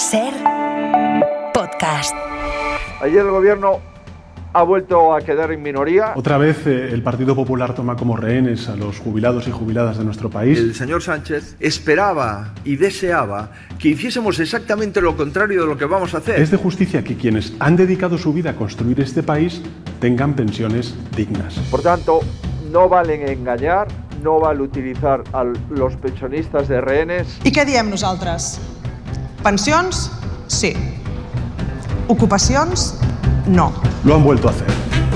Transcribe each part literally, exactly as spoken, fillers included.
Ser podcast. Ayer el gobierno ha vuelto a quedar en minoría. Otra vez eh, el Partido Popular toma como rehenes a los jubilados y jubiladas de nuestro país. El señor Sánchez esperaba y deseaba que hiciésemos exactamente lo contrario de lo que vamos a hacer. Es de justicia que quienes han dedicado su vida a construir este país tengan pensiones dignas. Por tanto, no valen engañar, no vale utilizar a los pensionistas de rehenes. I què diem nosaltres? Pensions? Sí. Ocupacions? No. Lo han vuelto a hacer.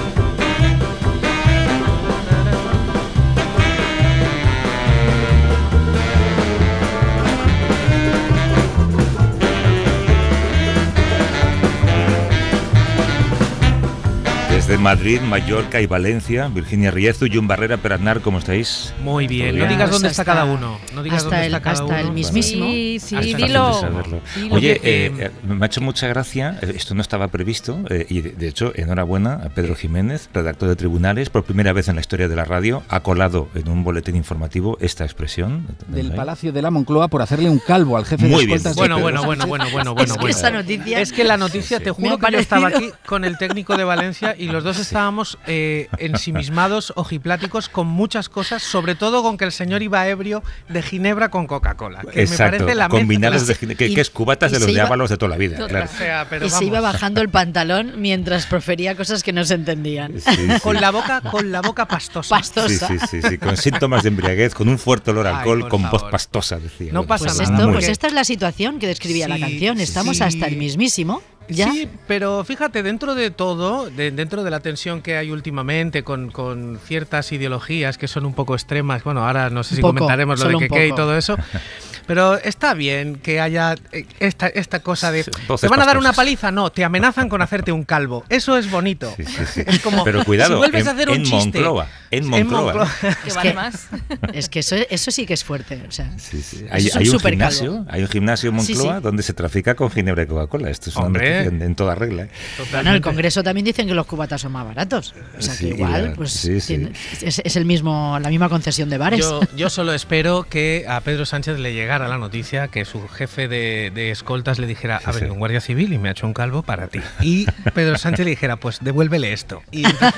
Desde Madrid, Mallorca y Valencia, Virginia Riezu, Jun Barrera, Peraznar, ¿cómo estáis? Muy bien. bien. No digas dónde Hasta- está cada uno. No digas hasta dónde el, está cada hasta uno. el mismísimo. Sí, sí, Es fácil dilo. de saberlo. Dilo. Oye, Porque, eh, eh, me ha hecho mucha gracia, eh, esto no estaba previsto, eh, y de, de hecho, enhorabuena a Pedro Jiménez, redactor de Tribunales, por primera vez en la historia de la radio, ha colado en un boletín informativo esta expresión. Del Palacio de la Moncloa por hacerle un calvo al jefe Muy de bien. escoltas. de Bueno, Pedro bueno, Sánchez. bueno, bueno, bueno, bueno. Es que bueno. esa noticia... Es que la noticia, Sí, te sí. Me juro ha que yo estaba aquí parecido- con el técnico de Valencia y los dos estábamos eh, ensimismados, ojipláticos, con muchas cosas, sobre todo con que el señor iba ebrio de Ginebra con Coca-Cola. Que Exacto, me parece la combinados mezcla. de gine- que, y- que es cubatas y de los se iba- diábalos de toda la vida, claro. O sea, pero y se iba vamos. bajando el pantalón mientras profería cosas que no se entendían. Sí, sí. Con la boca, con la boca pastosa. Pastosa. Sí, sí, sí, sí, con síntomas de embriaguez, con un fuerte olor a Ay, alcohol, por con voz favor. pastosa, decía. No pasa Pues, nada. esto, Muy pues bien. esta es la situación que describía la Sí, canción. Estamos sí. hasta el mismísimo. ¿Ya? Sí, pero fíjate, dentro de todo, de- dentro de la tensión que hay últimamente con, con ciertas ideologías que son un poco extremas, bueno, ahora no sé Un si poco, comentaremos lo solo de un Keke y poco. todo eso, pero está bien que haya eh, esta, esta cosa de... Sí, ¿Te voces van a dar una pastosas. paliza? No, te amenazan con hacerte un calvo. Eso es bonito. Sí, sí, sí. Es como, Pero cuidado, si vuelves en, a hacer un en chiste... Moncloa, en Moncloa. ¿eh? Que Es vale que- más. Es que eso, eso sí que es fuerte. O sea, Sí, sí. eso Hay, es un hay un supercalvo. gimnasio, hay un gimnasio en Sí, Moncloa sí. donde se trafica con ginebra y Coca-Cola. Esto es una Hombre. noticia en, en toda regla. ¿eh? Bueno, en el Congreso también dicen que los cubatas son más baratos. O sea, Sí, que igual, la- pues sí, sí. tiene- es, es el mismo, la misma concesión de bares. Yo, yo solo espero que a Pedro Sánchez le llegara la noticia que su jefe de, de escoltas le dijera, ha venido un guardia civil y me ha hecho un calvo para ti. Y Pedro Sánchez le dijera, pues devuélvele esto. Y entonces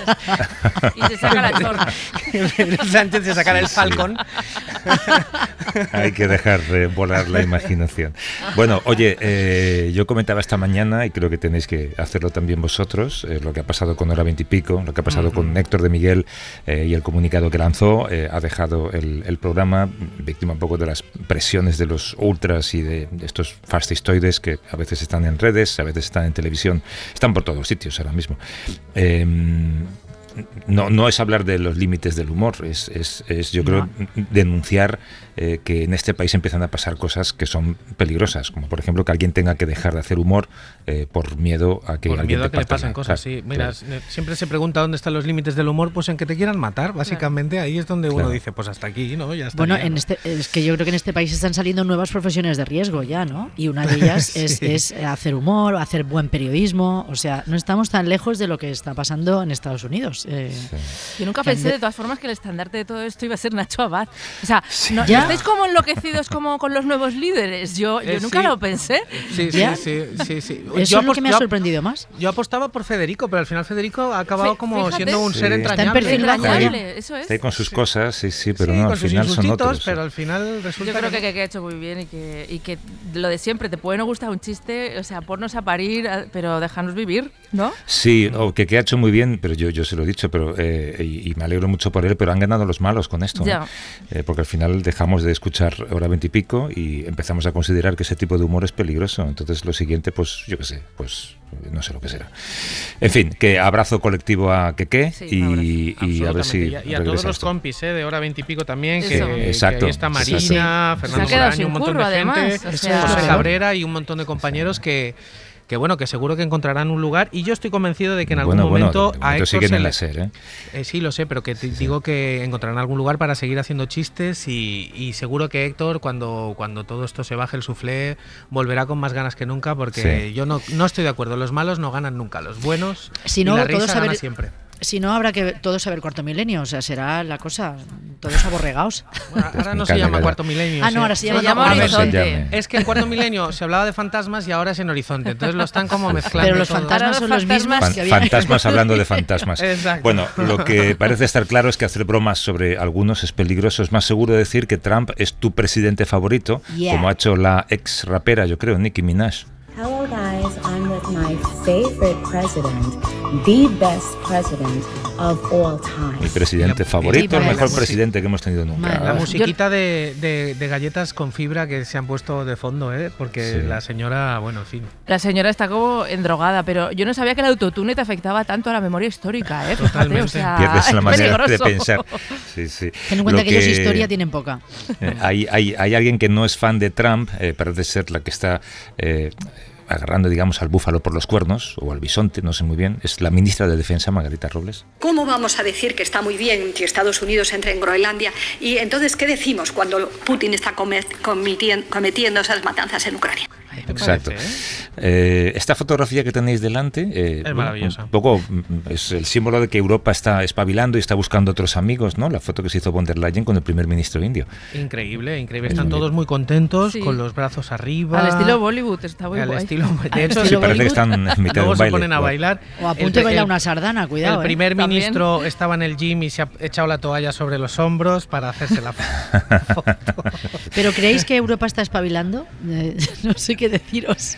Y se saca la chorra. Pedro Sánchez se sacara el falcón. Hay que dejar eh, volar la imaginación. Bueno, oye, eh, yo comentaba esta mañana, y creo que tenéis que hacerlo también vosotros, eh, lo que ha pasado con Hora Veintipico, lo que ha pasado con Héctor de Miguel eh, y el comunicado que lanzó. Eh, ha dejado el, el programa víctima un poco de las presiones de los ultras y de, de estos fascistoides que a veces están en redes, a veces están en televisión, están por todos sitios ahora mismo. Eh, No, no es hablar de los límites del humor, es, es, es yo creo, denunciar eh, que en este país empiezan a pasar cosas que son peligrosas, como por ejemplo que alguien tenga que dejar de hacer humor eh, por miedo a que Por alguien miedo a te que le parta pasen la- cosas, claro, sí. Mira, claro. s- siempre se pregunta dónde están los límites del humor, pues en que te quieran matar, básicamente. Ahí es donde uno Claro. dice, pues hasta aquí, ¿no? Ya está. Bueno, en este, es que yo creo que en este país están saliendo nuevas profesiones de riesgo ya, ¿no? Y una de ellas es, Sí. es hacer humor, hacer buen periodismo. O sea, no estamos tan lejos de lo que está pasando en Estados Unidos. Eh, Yo nunca que han pensé, de- de todas formas, que el estandarte de todo esto iba a ser Nacho Abad. O sea, ¿no, Ya. ¿no estáis como enloquecidos como con los nuevos líderes? Yo, yo Eh, nunca sí. lo pensé. Sí, sí, ¿Ya? sí, sí, sí. Eso Yo es lo que apos- me ha yo- sorprendido más. Yo apostaba por Federico, pero al final Federico ha acabado Fí- como fíjate. siendo un Sí. ser Está en entrañable. perfil bajo, ¿eh? Entrañable, eso es. Está ahí con sus cosas, sí, sí, pero Sí, no, con al sus final son insultitos, otros. pero al final resulta Yo creo que que, que, que ha hecho muy bien y que, y que lo de siempre, te puede no gustar un chiste, o sea, ponnos a parir, a- pero déjanos vivir, ¿no? Sí, o que, que ha hecho muy bien, pero yo, yo se lo he dicho, pero eh, y, y me alegro mucho por él, pero han ganado los malos con esto, Ya. ¿eh? Eh, porque al final dejamos de escuchar Hora Veintipico y empezamos a considerar que ese tipo de humor es peligroso. Entonces lo siguiente, pues yo qué sé, pues no sé lo que será. En fin, que abrazo colectivo a Keke Sí, y, un abrazo. y a ver si Absolutamente. Y a, y a todos regresa los esto. compis, ¿eh? De Hora Veintipico también, que, Eso. que Exacto. ahí está Sí, sí, Marina, sí. Fernando Se ha quedado Moraño, sin un montón curro, de gente, además, o sea- José Claro. Cabrera y un montón de compañeros que que bueno, que seguro que encontrarán un lugar y yo estoy convencido de que en algún Bueno, bueno, momento de a momento Héctor siguen se en le- la SER, ¿eh? Eh, sí, lo sé, pero que te digo que encontrarán algún lugar para seguir haciendo chistes y, y seguro que Héctor, cuando, cuando todo esto se baje el suflé, volverá con más ganas que nunca porque Sí. yo no, no estoy de acuerdo. Los malos no ganan nunca, los buenos Si y no, la risa todos gana haber- siempre. Si no, habrá que todos saber cuarto milenio, o sea, será la cosa, todos aborregados. Bueno, ahora no se llama cuarto milenio. Ah, no, ahora se llama, se llama Horizonte. Es que en cuarto milenio se hablaba de fantasmas y ahora es en Horizonte, entonces lo están como mezclando. Pero los todo. fantasmas son los mismos Fan, que había. Fantasmas hablando de fantasmas. Exacto. Bueno, lo que parece estar claro es que hacer bromas sobre algunos es peligroso. Es más seguro decir que Trump es tu presidente favorito, Yeah. como ha hecho la ex rapera, yo creo, Nicki Minaj. Hello guys, I'm with my favorite president, the best president of all time. Mi presidente La- favorito, el Sí, mejor la presidente que hemos tenido nunca. La musiquita de, de, de galletas con fibra que se han puesto de fondo, ¿eh? Porque Sí. la señora, bueno, en fin. La señora está como endrogada, pero yo no sabía que el autotune te afectaba tanto a la memoria histórica, ¿eh? Fíjate, Totalmente. o sea, Pierdes la es manera de peligroso. pensar. Sí, sí. Ten en cuenta Lo que, ellos historia tienen poca. Eh, hay, hay, hay alguien que no es fan de Trump, eh, parece ser la que está eh, agarrando, digamos, al búfalo por los cuernos, o al bisonte, no sé muy bien, es la ministra de Defensa, Margarita Robles. ¿Cómo vamos a decir que está muy bien que Estados Unidos entre en Groenlandia? Y entonces, ¿qué decimos cuando Putin está cometiendo esas matanzas en Ucrania? Exacto. Parece, ¿eh? Eh, esta fotografía que tenéis delante eh, Es maravillosa. un poco mm, es el símbolo de que Europa está espabilando y está buscando otros amigos, ¿no? La foto que se hizo von der Leyen con el primer ministro indio. Increíble, increíble. Es Están muy todos muy contentos, Sí. con los brazos arriba. Al estilo Bollywood, está muy Al guay. estilo, de Al hecho, Sí, estilo parece que Bollywood. están en mitad de luego un se baile. ponen a Wow. bailar. O a El- punto de bailar el- una sardana, cuidado. El primer ¿eh? También. ministro estaba en el gym y se ha echado la toalla sobre los hombros para hacerse la foto. ¿Pero creéis que Europa está espabilando? Eh, no sé qué deciros.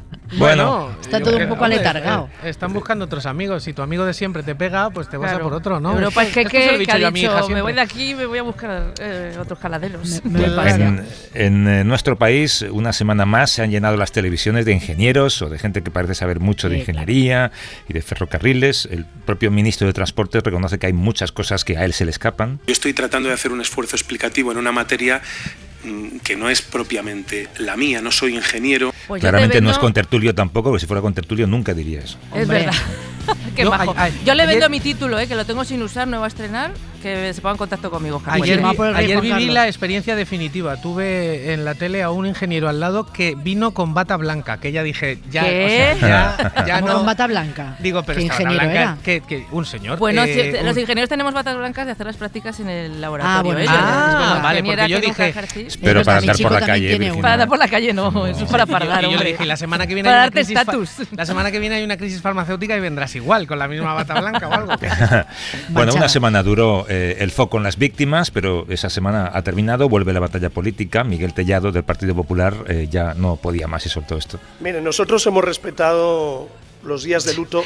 Bueno, está yo todo un creo, poco hombre, aletargado. eh, Están buscando otros amigos. Si tu amigo de siempre te pega, pues te vas Claro. a por otro, ¿no? Europa es que, Esto se lo he que, dicho que yo ha a mi hija dicho, me siempre. voy de aquí y me voy a buscar eh, otros caladeros. Me- me pasa. En, en, eh, nuestro país, una semana más, se han llenado las televisiones de ingenieros o de gente que parece saber mucho de Sí, ingeniería y de ferrocarriles. El propio ministro de Transportes reconoce que hay muchas cosas que a él se le escapan. Yo estoy tratando de hacer un esfuerzo explicativo en una materia mm, que no es propiamente la mía, no soy ingeniero. Pues yo te Claramente no vendo- es con tertulio tampoco, porque si fuera con tertulio nunca diría eso. Es Hombre. verdad. Qué Yo, majo. ay, ay, Yo le ayer- vendo mi título, eh, que lo tengo sin usar, no va a estrenar, que se ponga en contacto conmigo. que Ayer, puede. firmado vi- por el rey ayer Juan viví Carlos. la experiencia definitiva. Tuve en la tele a un ingeniero al lado que vino con bata blanca, que ya dije, ya, ¿Qué? o sea, ya, ya Como no. con bata blanca. Digo, pero ¿Qué esta bata ingeniero blanca, era? que, que un señor. Bueno, eh, sí, los un- ingenieros tenemos batas blancas de hacer las prácticas en el laboratorio. Ah, bueno, ¿eh? es Yo- verdad, es como verdad. Vale, ingeniera porque yo que nunca dije- ejercí. Pero Es para verdad, mi andar chico por la también calle, tiene Virginia. una. Para andar por la calle no, eso es para Y yo- fardar, y yo le hombre. dije, la semana que viene Para hay una darte crisis fa- estatus. la semana que viene hay una crisis farmacéutica y vendrás igual, con la misma bata blanca o algo. Bueno, una Manchada. semana duró eh, el foco en las víctimas, pero esa semana ha terminado, vuelve la batalla política. Miguel Tellado, del Partido Popular, eh, ya no podía más y soltó esto. Miren, nosotros hemos respetado los días de luto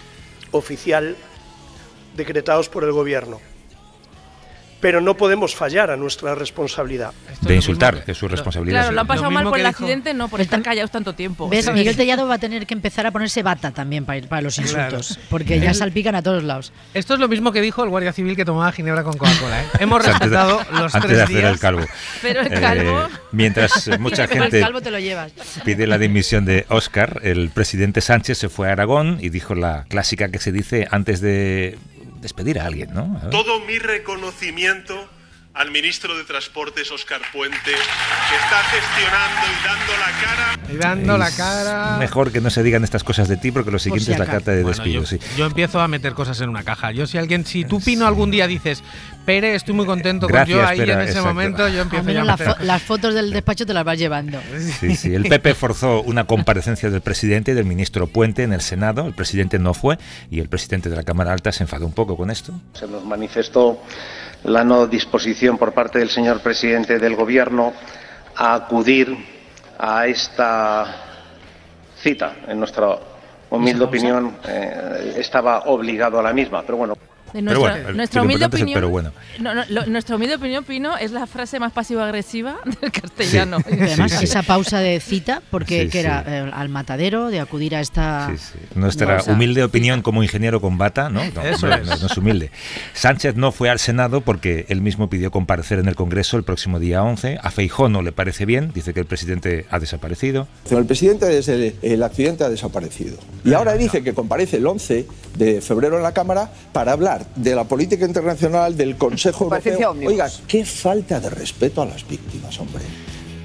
oficial decretados por el gobierno, pero no podemos fallar a nuestra responsabilidad. Esto De es lo insultar, mismo que es su responsabilidad. Claro, lo han Lo pasado mal mismo por que el dijo- accidente, no por estar callados tanto tiempo. ¿Ves? ¿sabes? Miguel Tellado va a tener que empezar a ponerse bata también para, para los insultos, Claro. porque ya salpican a todos lados. Esto es lo mismo que dijo el guardia civil que tomaba ginebra con Coca-Cola. ¿eh? Hemos Antes de- respetado los antes tres de hacer días. el calvo. Pero el Eh, calvo... mientras eh, mucha Pero gente el calvo te lo llevas. pide la dimisión de Óscar, el presidente Sánchez se fue a Aragón y dijo la clásica que se dice antes de despedir a alguien, ¿no? A ver. Todo mi reconocimiento al ministro de Transportes, Óscar Puente, que está gestionando y dando la cara. Y dando la Es cara. Mejor que no se digan estas cosas de ti porque lo siguiente si es la acaso. carta de Bueno, despido. yo, sí. yo empiezo a meter cosas en una caja. Yo si alguien, si tú Pino algún día dices, Pere, estoy muy contento Gracias, con yo ahí Pera, en ese exacto. momento, yo Al empiezo ya menos a la meter. fo- las fotos del despacho te las vas llevando. Sí, sí. El P P forzó una comparecencia del presidente y del ministro Puente en el Senado. El presidente no fue y el presidente de la Cámara Alta se enfadó un poco con esto. Se nos manifestó la no disposición por parte del señor presidente del Gobierno a acudir a esta cita. En nuestra humilde opinión, eh, estaba obligado a la misma, pero bueno. De Pero nuestra, bueno, el- nuestra lo humilde importante es el opinión, pero bueno. no, no, lo- nuestra humilde opinión, Pino, es la frase más pasivo-agresiva del castellano. Y además, Sí, sí. esa pausa de cita, porque Sí, que era sí. eh, al matadero, de acudir a esta... Sí, sí. Nuestra O sea, humilde opinión como ingeniero con bata, ¿no? No, Eso no, es. no, no es humilde. Sánchez no fue al Senado porque él mismo pidió comparecer en el Congreso el próximo día once. A Feijóo no le parece bien, dice que el presidente ha desaparecido. El presidente desde el, el accidente ha desaparecido. Y ahora dice que comparece el once de febrero en la Cámara para hablar de la política internacional, del Consejo Europeo. Oiga, qué falta de respeto a las víctimas, hombre.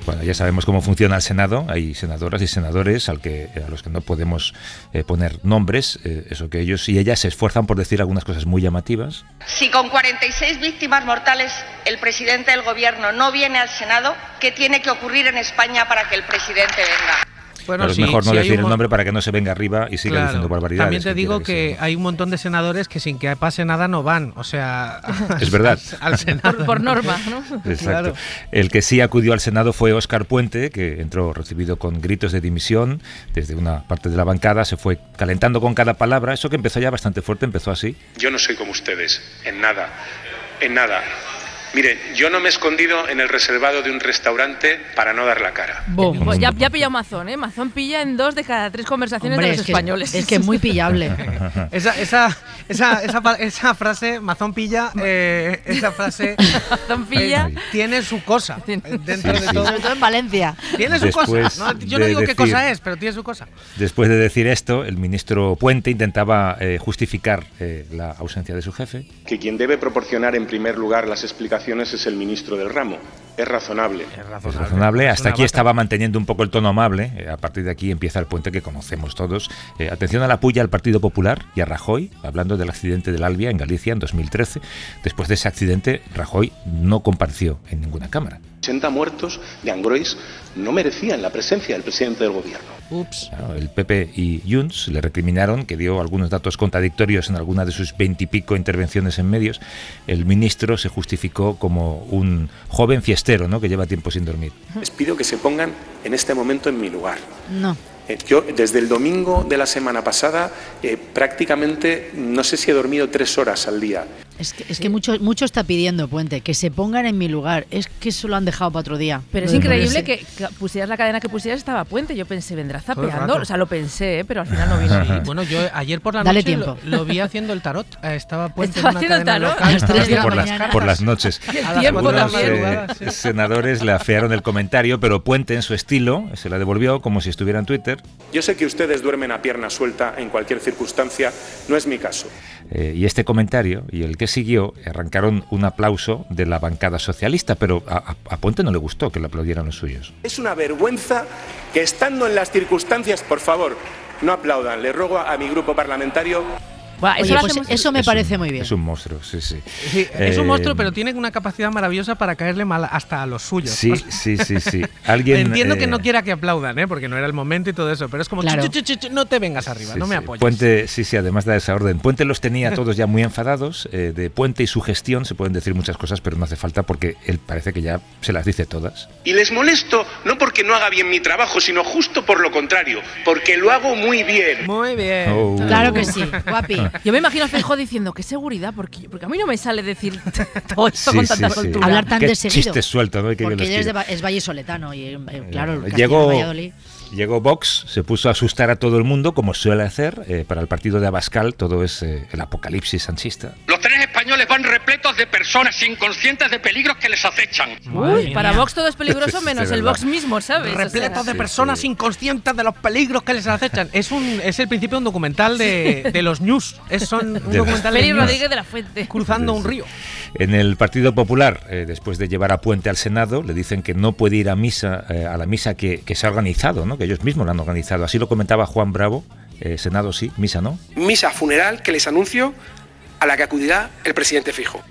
Bueno, ya sabemos cómo funciona el Senado. Hay senadoras y senadores al que, a los que no podemos eh, poner nombres. Eh, eso que ellos y ellas se esfuerzan por decir algunas cosas muy llamativas. Si con cuarenta y seis víctimas mortales el presidente del gobierno no viene al Senado, ¿qué tiene que ocurrir en España para que el presidente venga? Bueno, Pero es sí, mejor no sí decir hay un el mo- nombre para que no se venga arriba y siga Claro. diciendo barbaridades. También te que digo quiera que hay un montón de senadores que sin que pase nada no van, o sea, Es verdad. al Senado. Por, por norma, ¿no? Exacto. Claro. El que sí acudió al Senado fue Óscar Puente, que entró recibido con gritos de dimisión desde una parte de la bancada, se fue calentando con cada palabra, eso que empezó ya bastante fuerte, empezó así. Yo no soy como ustedes, en nada, en nada. Miren, yo no me he escondido en el reservado de un restaurante para no dar la cara. Bum. Pues ya, ya pilla Mazón, ¿eh? Mazón pilla en dos de cada tres conversaciones Hombre, de los es que- españoles. es que es muy pillable. Esa, esa, esa, esa, pa- esa frase, Mazón pilla, eh, esa frase Mazón pilla. eh, tiene su cosa dentro Sí, de sí. todo. Sobre todo en Valencia. Tiene su Después cosa. ¿no? Yo no de digo qué decir- cosa es, pero tiene su cosa. Después de decir esto, el ministro Puente intentaba eh, justificar eh, la ausencia de su jefe. Que quien debe proporcionar en primer lugar las explicaciones es el ministro del ramo. Es razonable. Es razonable. Hasta aquí estaba manteniendo un poco el tono amable. Eh, a partir de aquí empieza el puente que conocemos todos. Eh, atención a la puya al Partido Popular y a Rajoy, hablando del accidente del Albia en Galicia en dos mil trece. Después de ese accidente, Rajoy no compareció en ninguna cámara. ochenta muertos de Angrois no merecían la presencia del presidente del gobierno. Ups. Claro, el P P y Junts le recriminaron que dio algunos datos contradictorios en alguna de sus veintipico intervenciones en medios. El ministro se justificó como un joven fiestero, ¿no?, que lleva tiempo sin dormir. Les pido que se pongan en este momento en mi lugar. No. Eh, Yo desde el domingo de la semana pasada eh, prácticamente no sé si he dormido tres horas al día. Es que, es que mucho, mucho está pidiendo, Puente, que se pongan en mi lugar. Es que eso lo han dejado para otro día. Pero es Lo de increíble ponerse- que, que pusieras la cadena que pusieras, estaba Puente. Yo pensé, vendrá Todo el zapeando. rato. O sea, lo pensé, ¿eh? Pero al final no vino. Sí, bueno, yo ayer por la Dale noche tiempo. lo, lo vi haciendo el tarot. Eh, Estaba Puente Estaba en una haciendo el cadena tarot. local. A las tres de la por, las, mañana. por las noches. Y el A las tiempo cuatro de la también. madrugada, sí. Senadores le afearon el comentario, pero Puente, en su estilo, se la devolvió como si estuviera en Twitter. Yo sé que ustedes duermen a pierna suelta en cualquier circunstancia, no es mi caso. Eh, y este comentario y el que siguió arrancaron un aplauso de la bancada socialista, pero a, a- a Puente no le gustó que le aplaudieran los suyos. Es una vergüenza que estando en las circunstancias, por favor, no aplaudan. Le ruego a mi grupo parlamentario. Buah, eso Oye, lo pues hacemos- eso me Es parece un- muy bien. Es un monstruo, sí, sí. Sí, es un Eh, monstruo, pero tiene una capacidad maravillosa para caerle mal hasta a los suyos. Sí, O sea, sí, sí, sí. Alguien, entiendo que eh, no quiera que aplaudan, ¿eh? Porque no era el momento y todo eso, pero es como, Claro. "Chu, chu, chu, chu, no te vengas arriba, Sí, no me sí. apoyes". Puente, sí, sí, además da esa orden. Puente los tenía todos ya muy enfadados. eh, de Puente y su gestión se pueden decir muchas cosas, pero no hace falta porque él parece que ya se las dice todas. Y les molesto no porque no haga bien mi trabajo, sino justo por lo contrario, porque lo hago muy bien. Muy bien. Oh. Claro que sí, guapi. Yo me imagino a Feijóo diciendo, qué seguridad, porque, porque a mí no me sale decir todo esto Sí, con sí, tanta sí. soltura. Hablar tan Qué de seguido. chistes sueltos, ¿no? Y que yo Porque los ella es, de, quiero. Va- es vallisoletano y, eh, claro, el Llegó, Valladolid. llegó Vox, se puso a asustar a todo el mundo, como suele hacer. eh, para el partido de Abascal todo es eh, el apocalipsis sanchista. Los trenes españoles van repletos de personas inconscientes de peligros que les acechan. Uy, para Vox todo es peligroso Sí, menos de el verdad. Vox mismo, ¿sabes? Repleto O sea, de personas inconscientes de los peligros que les acechan. Es un es el principio de un documental de, de los news. Es son un De documental de Félix news Rodríguez de la Fuente. cruzando Sí, un sí. río. En el Partido Popular, eh, después de llevar a Puente al Senado, le dicen que no puede ir a misa, eh, a la misa que, que se ha organizado, ¿no? Que ellos mismos la han organizado. Así lo comentaba Juan Bravo. eh, Senado sí, misa no. Misa funeral que les anuncio a la que acudirá el presidente Feijóo.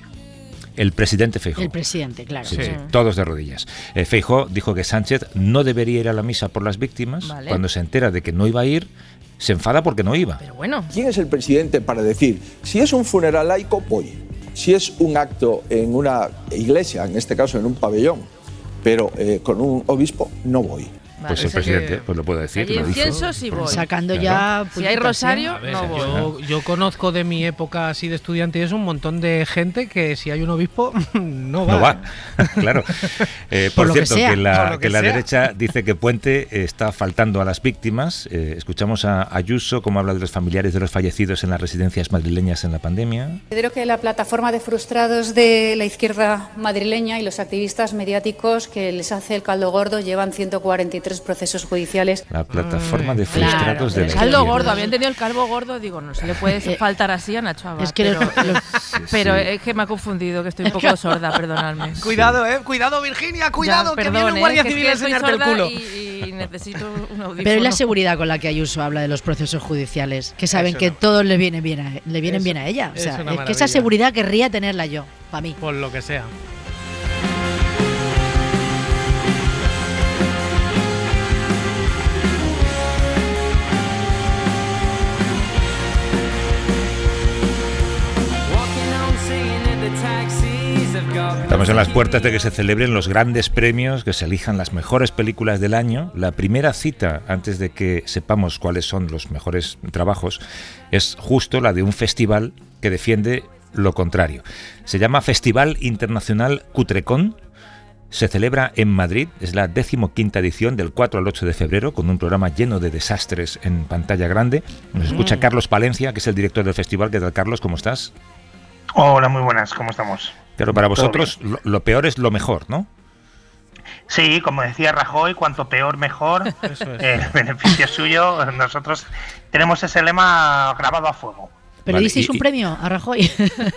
El presidente Feijóo. El presidente, claro. Sí, sí, todos de rodillas. Eh, Feijóo dijo que Sánchez no debería ir a la misa por las víctimas. Vale. Cuando se entera de que no iba a ir, se enfada porque no iba. Pero bueno. ¿Quién es el presidente para decir, si es un funeral laico, voy? Si es un acto en una iglesia, en este caso en un pabellón, pero eh, con un obispo, no voy. Pues Vale, el o sea presidente, que- pues lo puede decir. Allí lo dijo. incienso sí voy. Sacando Claro. ya. Si hay pullitas, rosario, A ver, no voy. yo, yo conozco de mi época así de estudiante y es un montón de gente que si hay un obispo no va. No va, claro. Eh, por, Por lo que cierto, sea, que, la, por lo que que la sea. derecha dice que Puente está faltando a las víctimas. Eh, escuchamos a Ayuso cómo habla de los familiares de los fallecidos en las residencias madrileñas en la pandemia. Considero que la plataforma de frustrados de la izquierda madrileña y los activistas mediáticos que les hace el caldo gordo llevan ciento cuarenta y tres tres procesos judiciales. La plataforma de frustrados Claro, de el la calvo izquierda. gordo, había entendido el calvo gordo, digo, no se le puede faltar así a Nacho Abad. Es que pero los- los- pero sí. es que me ha confundido, que estoy un poco sorda, perdonadme. Cuidado, eh, cuidado Virginia, cuidado, Ya, que perdón, viene un eh, guardia que es civil que a estoy enseñarte el sorda culo. Y, y necesito un audífono. Pero es la seguridad con la que Ayuso habla de los procesos judiciales, que saben Eso que no. todos le vienen bien a, le vienen Eso- bien a ella. O es sea, una es que maravilla. esa seguridad querría tenerla yo, para mí. Por lo que sea. Estamos en las puertas de que se celebren los grandes premios, que se elijan las mejores películas del año. La primera cita, antes de que sepamos cuáles son los mejores trabajos, es justo la de un festival que defiende lo contrario. Se llama Festival Internacional Cutrecon. Se celebra en Madrid, es la decimoquinta edición, del cuatro al ocho de febrero, con un programa lleno de desastres en pantalla grande. Nos escucha Mm. Carlos Palencia, que es el director del festival. ¿Qué tal, Carlos? ¿Cómo estás? Hola, muy buenas, ¿cómo estamos? Claro, para Todo vosotros lo, lo peor es lo mejor, ¿no? Sí, como decía Rajoy, cuanto peor mejor, eh, beneficio suyo. Nosotros tenemos ese lema grabado a fuego. ¿Pero Vale, disteis y- un y- premio a Rajoy?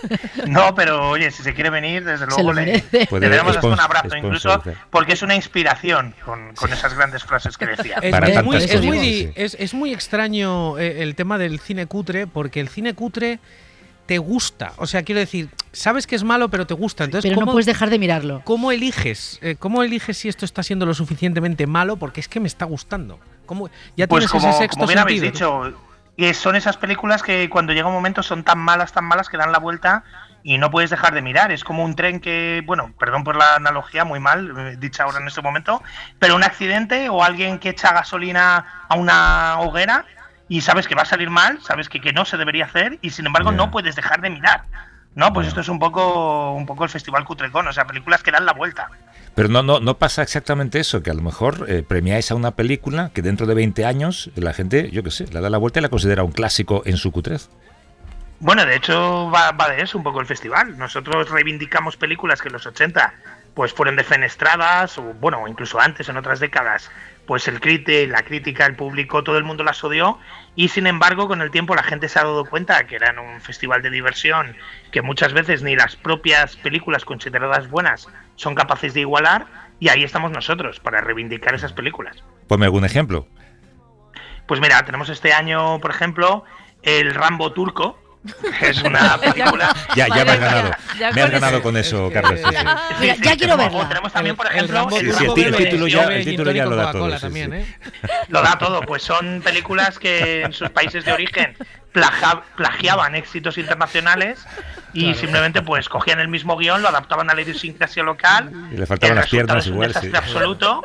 No, pero oye, si se quiere venir, desde Se luego lo le, merece. le Puede debemos hacer un spons- abrazo, incluso sponsorizar. porque es una inspiración con, con esas grandes frases que decía. Es, Para es tantas muy, es, cosas, muy, sí, di- sí. es- es muy extraño eh, el tema del cine cutre, porque el cine cutre te gusta. O sea, quiero decir, sabes que es malo, pero te gusta. Entonces, Pero no ¿cómo, puedes dejar de mirarlo. ¿cómo eliges? Eh, ¿Cómo eliges si esto está siendo lo suficientemente malo? Porque es que me está gustando. ¿Cómo? Ya Pues tienes como, ese sexto como bien habéis sentido. dicho, que son esas películas que cuando llega un momento son tan malas, tan malas que dan la vuelta y no puedes dejar de mirar. Es como un tren que, bueno, perdón por la analogía, muy mal eh, dicha ahora en este momento, pero un accidente o alguien que echa gasolina a una hoguera y sabes que va a salir mal, sabes que, que no se debería hacer y sin embargo Ya. no puedes dejar de mirar. No, pues Ya. esto es un poco un poco el Festival Cutrecon, o sea, películas que dan la vuelta. Pero no, no, no pasa exactamente eso, que a lo mejor eh, premiáis a una película que dentro de veinte años la gente, yo qué sé, le da la vuelta y la considera un clásico en su cutrez. Bueno, de hecho va, va de eso un poco el festival. Nosotros reivindicamos películas que en los ochenta pues fueron defenestradas, o bueno, incluso antes, en otras décadas, pues el crite, la crítica, el público, todo el mundo las odió, y sin embargo con el tiempo la gente se ha dado cuenta que eran un festival de diversión que muchas veces ni las propias películas consideradas buenas son capaces de igualar, y ahí estamos nosotros para reivindicar esas películas. Ponme algún ejemplo. Pues mira, tenemos este año, por ejemplo, el Rambo turco, que es una película... Ya, ya me has ganado. ya Me has con ganado eso- con eso, Carlos. sí, sí. Mira, ya quiero tenemos- verla. Tenemos también, por El- el ejemplo, Rambo el Sí, sí, Rambo el, ti- el bebe, título sí, ya, bebe el gin título ya tonic lo con da todo. Coca-Cola sí, también, sí. ¿eh? Lo da todo, pues son películas que en sus países de origen plagia- plagiaban éxitos internacionales y Claro. simplemente pues cogían el mismo guión, lo adaptaban a la idiosincrasia local. Y le faltaban el las piernas resultado igual, es un sí. desastre absoluto.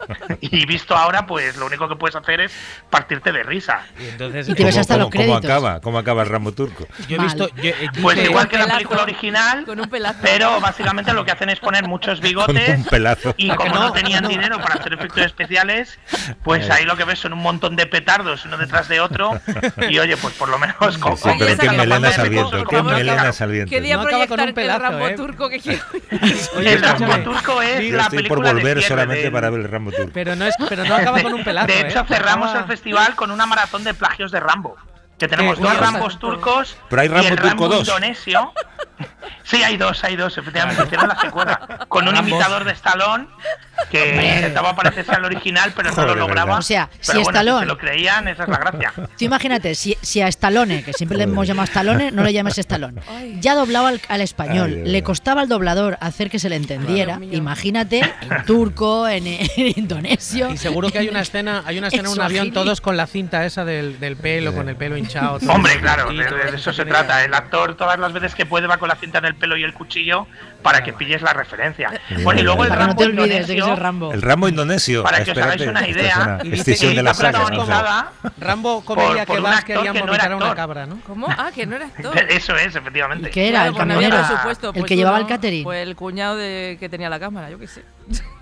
Y visto ahora, pues lo único que puedes hacer es partirte de risa. Y entonces, Y te ves ¿Cómo- hasta cómo- los ¿Cómo créditos. acaba? ¿Cómo acaba el Rambo turco? yo he Mal. visto. yo, eh, Pues dice- igual que la pelazo. película original, Con un pelazo. pero básicamente lo que hacen es poner muchos Con bigotes. un pelazo. Y ¿A que como no? no tenían No. dinero para hacer efectos especiales, pues ahí lo que ves son un montón de petardos uno detrás de otro. Y oye, pues por lo menos con, Sí, con pero qué compensan la melenas falta de al viento, recursos qué económicos. melenas al viento. ¿Qué día No acaba con un proyectar pelazo, el Rambo ¿eh? turco que quiero? Oye, El Rambo escúchame. turco es Yo la estoy por película de volver cierre solamente del- para ver el Rambo turco. Pero no, es, pero no acaba con un pelazo. De hecho, ¿eh? cerramos Acaba- el festival con una maratón de plagios de Rambo. Que tenemos Qué dos curioso. Rambos turcos Pero hay y Rambo el turco Rambo dos. indonesio. Sí, hay dos, hay dos, efectivamente, hicieron la secuela. Con un Rambos. imitador de Stallone que intentaba parecerse al original, pero no Joder, lo de lograba. verdad. O sea, Pero si bueno, Stallone- se lo creían, esa es la gracia. Tú imagínate, si, si a Stallone, que siempre le hemos llamado Stallone, no le llames Stallone, ya doblaba al, al español, Ay, Dios le mío. costaba al doblador hacer que se le entendiera, Dios mío. imagínate en turco, en, en indonesio. Y seguro que hay una escena, hay una escena en un Swahili. avión todos con la cinta esa del, del pelo, con el pelo hinchado. todo Hombre, claro, de, cortito, de eso se tiene- trata. El actor todas las veces que puede va con la cinta del pelo y el cuchillo para que pilles la referencia. Bueno, y luego el Para que no Rambo te olvides de que es indonesio, el Rambo. El Rambo indonesio. Para que os hagáis Espérate, una esto idea, es una Y dice- extinción y de la dice la saga. frase ¿no? como- protagonizada Rambo comedia por que un vas actor querían que no vomitar era a una actor. cabra, ¿no? ¿Cómo? Ah, que no era actor. Eso es, efectivamente. ¿Qué era? Claro, El pues no había camionero. presupuesto, El pues que llevaba el uno, catering. Pues el cuñado de que tenía la cámara, yo qué sé.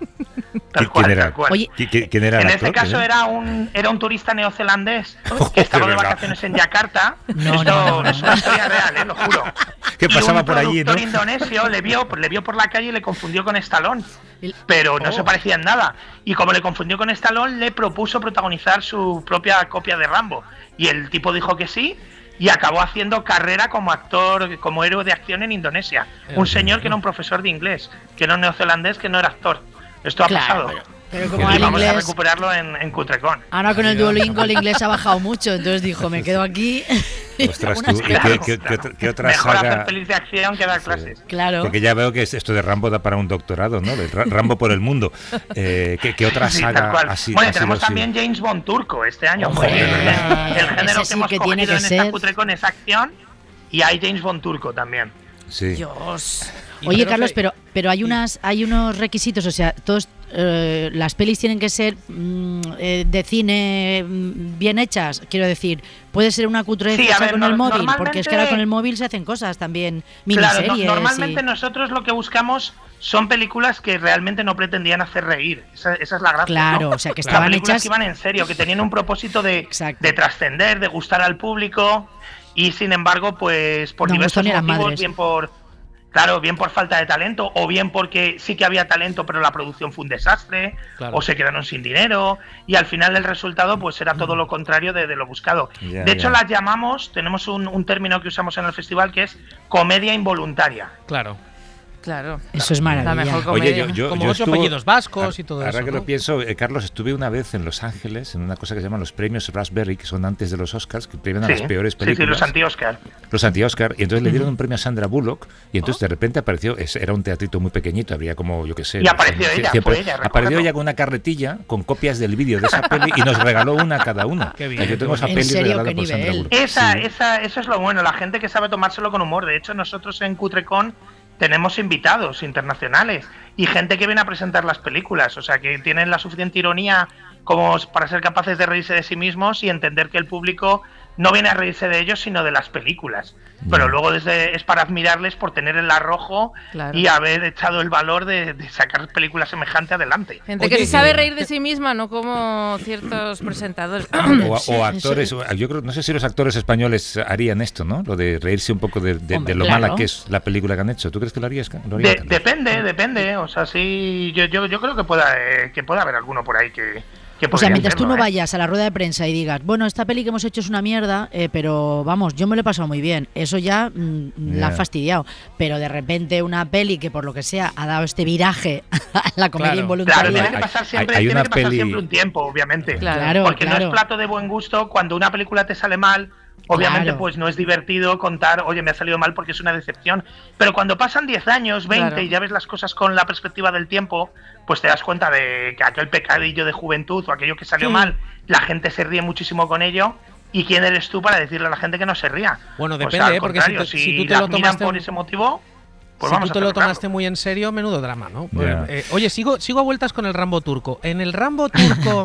Tal cual, ¿Quién era? tal cual. Oye, ¿Qui- ¿Quién era el En actor? este caso ¿Quién era un, era un turista neozelandés Oh, que estaba de de verdad. vacaciones en Yakarta. No, Esto no, no, no. es una historia real, eh, lo juro. ¿Qué Y pasaba un por allí, no? productor indonesio le vio, le vio por la calle y le confundió con Stallone. Pero no Oh. se parecía en nada. Y como le confundió con Stallone, le propuso protagonizar su propia copia de Rambo. Y el tipo dijo que sí. Y acabó haciendo carrera como actor, como héroe de acción en Indonesia. Un señor que era un profesor de inglés, que era un neozelandés, que no era actor. Esto ha Claro, pasado. pero- pero como y al vamos a inglés- recuperarlo en, en Cutrecon. Ahora con el Duolingo el inglés ha bajado mucho, entonces dijo, me quedo aquí. Ostras, tú, ¿y qué, qué- qué otra, qué otra Mejor saga? hacer pelis de acción que dar clases. Claro. Porque ya veo que es- esto de Rambo da para un doctorado, ¿no? De Ra- Rambo por el mundo. Eh, ¿qué, qué otra Sí, tal saga cual. así? Bueno, y ha sido tenemos así? también James Bond turco este año. Hombre, Joder, el, el género ese sí que hemos que cogido tiene que en ser. esta Cutrecon es acción y hay James Bond turco también. Sí. Dios. Y Oye, pero Carlos, que- pero, pero hay unas, hay unos requisitos, o sea, todos eh, las pelis tienen que ser mm, eh, de cine mm, bien hechas, quiero decir, puede ser una cutre Sí, a hecha ver, con el nor- móvil, porque es que ahora normalmente- con el móvil se hacen cosas también, Claro, miniseries. no- normalmente y- nosotros lo que buscamos son películas que realmente no pretendían hacer reír. Esa, esa es la gracia. Claro, ¿no? o sea, que Eran estaban películas hechas- que iban en serio, que tenían un propósito de, de trascender, de gustar al público y sin embargo, pues por No diversos gustó ni a las motivos, madres. bien por claro, bien por falta de talento o bien porque sí que había talento pero la producción fue un desastre Claro. o se quedaron sin dinero y al final el resultado pues era todo lo contrario de, de lo buscado. Ya, de hecho ya. las llamamos, tenemos un, un término que usamos en el festival que es comedia involuntaria. Claro. Claro. Eso es maravilla. La mejor Oye, comedia. yo, yo, Como yo ocho estuve- apellidos vascos y todo ahora eso, que ¿no? lo pienso, eh, Carlos, estuve una vez en Los Ángeles en una cosa que se llaman los premios Raspberry, que son antes de los Oscars, que premian a Sí, las peores sí, sí, películas. los anti-Oscar. Los anti-Oscar, y entonces le dieron un premio a Sandra Bullock, y entonces de repente apareció, es- era un teatrito muy pequeñito, habría como, yo qué sé. Y apareció cien- ella, cien- fue ella, apareció recuerdo. ella con una carretilla con copias del vídeo de esa peli y nos regaló una a cada una. Qué O sea, bien, yo tengo qué esa ¿En peli serio? regalada ¿Qué por Sandra nivel? Bullock. Esa, Sí. esa, eso es lo bueno, la gente que sabe tomárselo con humor. De hecho, nosotros en Cutrecon tenemos invitados internacionales y gente que viene a presentar las películas, o sea, que tienen la suficiente ironía como para ser capaces de reírse de sí mismos y entender que el público no viene a reírse de ellos, sino de las películas. Pero luego desde, es para admirarles por tener el arrojo Claro. y haber echado el valor de, de sacar películas semejante adelante. Gente Oye, que se sabe eh, reír de sí misma, no como ciertos presentadores. O, o actores, o- yo creo, no sé si los actores españoles harían esto, ¿no? Lo de reírse un poco de, de- Hombre, de lo claro. mala que es la película que han hecho. ¿Tú crees que lo harías? Lo harías, De- Carlos? depende, depende. O sea, sí, yo, yo, yo creo que pueda, eh, que pueda haber alguno por ahí que, que O sea, podría mientras tú hacerlo, no ¿eh? vayas a la rueda de prensa y digas, bueno, esta peli que hemos hecho es una mierda, eh, pero vamos, yo me lo he pasado muy bien. Eso ya mm, la ha Ya. fastidiado. Pero de repente una peli que por lo que sea ha dado este viraje a la comedia Claro. involuntaria. Claro, tiene que Hay- pasar hay- siempre, hay tiene una que pasar peli- siempre un tiempo, obviamente. Claro, Porque no claro. es plato de buen gusto cuando una película te sale mal. Obviamente, Claro. pues no es divertido contar, oye, me ha salido mal porque es una decepción. Pero cuando pasan diez años, veinte Claro. y ya ves las cosas con la perspectiva del tiempo, pues te das cuenta de que aquel pecadillo de juventud o aquello que salió Sí. mal, la gente se ríe muchísimo con ello. ¿Y quién eres tú para decirle a la gente que no se ría? Bueno, O depende, sea, al ¿eh? Porque si contrario, tú- si tú te la lo admiran tomaste- por ese motivo, pues si vamos tú te a lo celebrarlo. tomaste muy en serio, menudo drama, ¿no? Pues, Ya. eh, oye, sigo, sigo a vueltas con el Rambo turco. En el Rambo turco,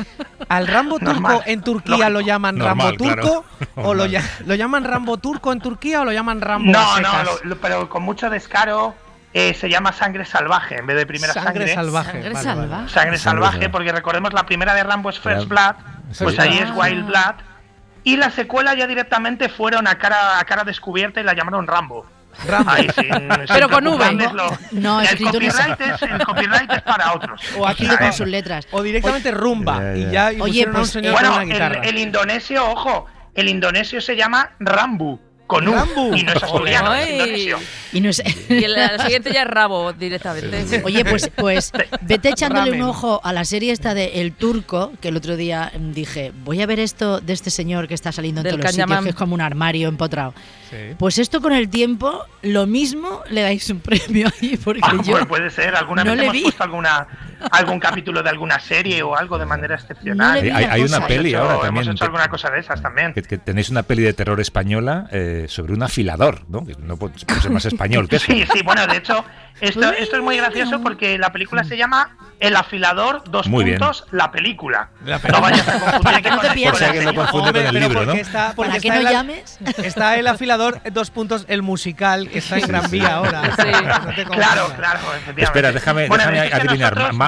al Rambo turco Normal, en Turquía lógico. lo llaman Normal, Rambo turco, claro. o lo, ya- lo llaman Rambo turco en Turquía o lo llaman Rambo No, secas? no, lo- lo- pero con mucho descaro eh, se llama Sangre Salvaje en vez de Primera Sangre Sangre. salvaje. Sangre vale, vale. salvaje. Sangre Sangre Salvaje, Salvaje. porque recordemos la primera de Rambo es First Claro. Blood, Sí. pues ahí Ah. es Wild Blood. Y la secuela ya directamente fueron a cara, a cara descubierta y la llamaron Rambo. Rambo. Ahí, sin- Pero sin con V. preocuparles lo- No, el escrito en esa- copyright, es, el copyright es para otros. O aquí Escrito con ¿sabes? sus letras. O directamente rumba Ya, y ya. ya y Oye, pusieron a un pues, señor eh, con Bueno, una el, guitarra. el indonesio, ojo, el indonesio se llama Rambu, con U, Rambu. y no es asturiano, es Ay. indonesio. Y no sé. Y el, la siguiente ya es rabo directamente. Oye, pues, pues vete echándole Ramen. un ojo a la serie esta de El Turco, que el otro día mm, dije, voy a ver esto de este señor que está saliendo en Del todos los sitios, Kanyamam. que es como un armario empotrado. Sí. Pues esto con el tiempo, lo mismo le dais un premio ahí, porque Ah, yo pues puede ser, alguna no vez le hemos vi. puesto alguna, algún capítulo de alguna serie o algo de manera No excepcional. le vi Hay- la hay cosa. una peli Hemos ahora hecho- también. Hemos hecho alguna cosa de esas también. Que, que tenéis una peli de terror española eh, sobre un afilador, ¿no? Que no puede puede ser más español que eso. Sí, sí, bueno, de hecho, esto, esto es muy gracioso porque la película se llama El afilador, dos Muy bien. puntos, la película. La No película. vayas a confundir Para que no te con- pierdas. Por si alguien lo confunde Hombre, con el pero libro, porque ¿no? está, porque Para que está no el- llames. Está el afilador, dos puntos, el musical, que está en Gran Vía ahora. Sí. No te confundas. Claro, claro, efectivamente. Espera, déjame, Bueno, déjame es que adivinar. nosotros Ma-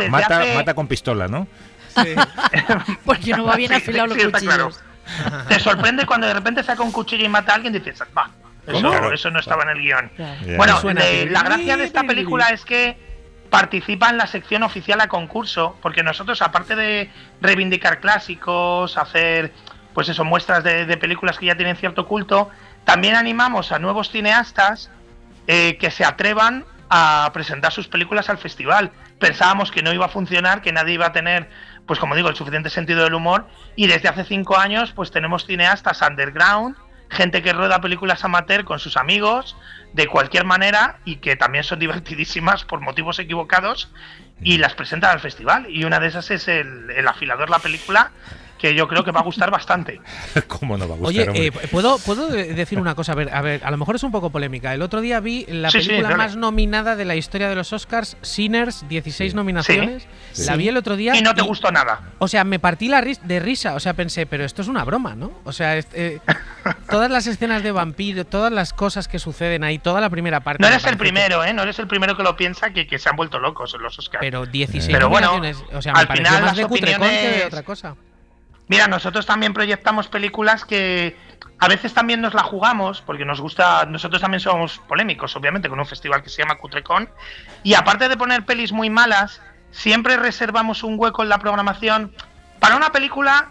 desde mata, hace... mata con pistola, ¿no? Sí. Porque no va bien Sí, afilado sí, los sí, está cuchillos. claro. Te sorprende cuando de repente saca un cuchillo y mata a alguien y dices, va, eso, Claro. eso no estaba en el guión. Ya. Bueno, Suena de- bien. la gracia de esta película es que participa en la sección oficial a concurso, porque nosotros, aparte de reivindicar clásicos, hacer, pues eso, muestras de, de películas que ya tienen cierto culto, también animamos a nuevos cineastas eh, que se atrevan a presentar sus películas al festival. Pensábamos que no iba a funcionar, que nadie iba a tener, pues como digo, el suficiente sentido del humor, y desde hace cinco años pues tenemos cineastas underground, gente que rueda películas amateur con sus amigos, de cualquier manera, y que también son divertidísimas por motivos equivocados, y las presentan al festival. Y una de esas es el, el Afilador, la película, que yo creo que va a gustar bastante. ¿Cómo no va a gustar? Oye, hombre? eh, ¿puedo, ¿puedo decir una cosa? A ver, a ver, a lo mejor es un poco polémica. El otro día vi la Sí, sí, película dale. más nominada de la historia de los Oscars, Sinners, dieciséis nominaciones. Sí. La Sí. vi el otro día Y no te gustó nada. O sea, me partí la ris- de risa. O sea, pensé, pero esto es una broma, ¿no? O sea, es- eh, todas las escenas de vampiro, todas las cosas que suceden ahí, toda la primera parte. No me eres el parece que- primero, ¿eh? No eres el primero que lo piensa, que, que se han vuelto locos en los Oscars. Pero dieciséis Pero bueno, nominaciones. O sea, me al pareció final más las de cutrecón que de opiniones- otra cosa. Mira, nosotros también proyectamos películas que a veces también nos la jugamos, porque nos gusta, nosotros también somos polémicos, obviamente, con un festival que se llama Cutrecon, y aparte de poner pelis muy malas, siempre reservamos un hueco en la programación para una película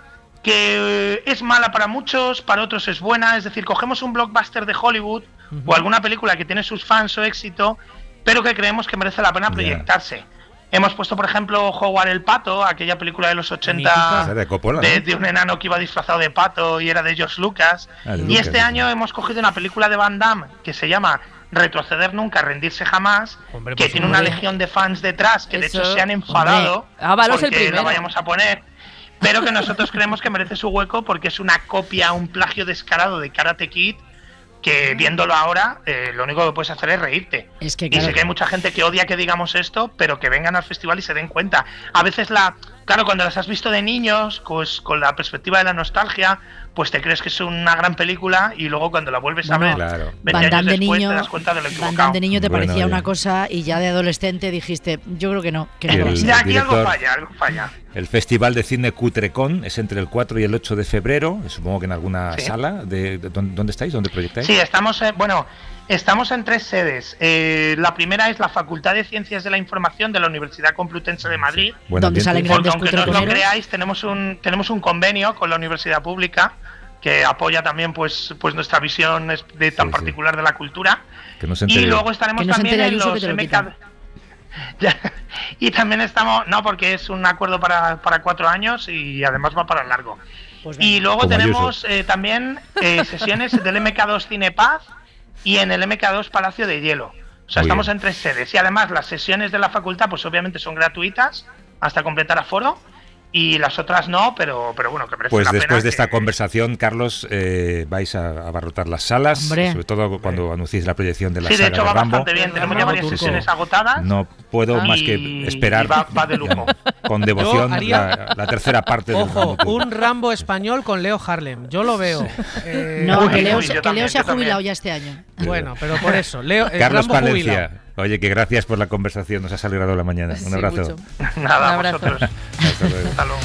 que es mala para muchos, para otros es buena, es decir, cogemos un blockbuster de Hollywood o alguna película que tiene sus fans o éxito, pero que creemos que merece la pena proyectarse. Hemos puesto, por ejemplo, Howard el Pato, aquella película de los ochenta Esa de Coppola, de, ¿no? de un enano que iba disfrazado de pato y era de George Lucas. Ah, de y Lucas, este sí. año hemos cogido una película de Van Damme que se llama Retroceder Nunca, Rendirse Jamás, Hombre, que pues, tiene hombre. una legión de fans detrás que de Eso, hecho se han enfadado hombre. Ah, Valo es el porque la primero. vayamos a poner, pero que nosotros creemos que merece su hueco porque es una copia, un plagio descarado de Karate Kid, que viéndolo ahora eh, lo único que puedes hacer es reírte. Es que, Y claro, sé que hay mucha gente que odia que digamos esto, pero que vengan al festival y se den cuenta. A veces la, claro, cuando las has visto de niños, pues con la perspectiva de la nostalgia, pues te crees que es una gran película y luego cuando la vuelves a Bueno, ver, Claro. veinte Van años Damme de después niño, te das cuenta de lo Van equivocado. Damme de niño te Bueno, parecía oye. una cosa y ya de adolescente dijiste, yo creo que no, que no El- va a ser. Ya aquí algo director- falla, algo falla. El Festival de Cine Cutrecon es entre el cuatro y el ocho de febrero, supongo que en alguna Sí. sala. De, de- ¿dónde, dónde estáis? ¿Dónde proyectáis? Sí, estamos, eh, bueno, estamos en tres sedes. Eh, la primera es la Facultad de Ciencias de la Información de la Universidad Complutense de Madrid. Buen Donde ambiente. salen Porque grandes aunque no os lo cutreconeros. creáis, tenemos un, tenemos un convenio con la Universidad Pública que apoya también pues, pues nuestra visión es- de tan Sí, sí. particular de la cultura. Que no se Y entere. luego estaremos Que no se también entere en Ayuso, que los te lo M quitan. K... Ya. Y también estamos, no, porque es un acuerdo para, para cuatro años y además va para largo. Pues venga. Y luego Como tenemos eh, también eh, sesiones del M K dos Cine Paz y en el M K dos Palacio de Hielo. O sea, Muy estamos bien. en tres sedes. Y además las sesiones de la facultad, pues obviamente son gratuitas hasta completar aforo. Y las otras no, pero, pero bueno, que merece Pues la después pena de esta que- conversación, Carlos, eh, vais a abarrotar las salas, Hombre. sobre todo cuando anunciéis la proyección de la Sí, de saga hecho de va Rambo. bastante bien. Tenemos ya Rambo varias turco. sesiones agotadas. No puedo Ah, más y- que esperar y va- va de lujo. con devoción Yo haría- la, la tercera parte del Ojo, Rambo turco. un Rambo español con Leo Harlem. Yo lo veo. Eh, No, Uy, que Leo, uy, se- yo que también, Leo se ha yo también. jubilado ya este año. Bueno, pero por eso. Leo, eh, Carlos Rambo jubilado. Palencia, oye, que gracias por la conversación, nos has alegrado la mañana. Un Sí, abrazo. mucho. Nada, Un abrazo. vosotros. Hasta luego. Hasta luego.